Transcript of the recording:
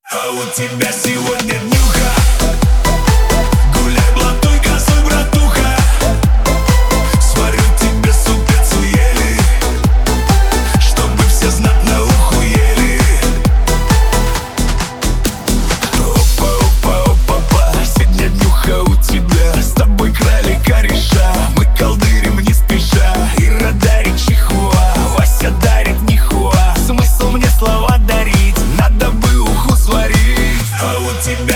А у тебя сегодня днюха. Гуляй, блатуй, газуй, братуха. Сварю тебе супец уели, чтобы все знатно ухуели. Опа, опа, опа, сегодня днюха у тебя. С тобой крали кореша, мы колдырим не спеша. Ира дарит чихуа, Вася дарит нихуа. Смысл мне слова дарить, надо бы уху сварить. А у тебя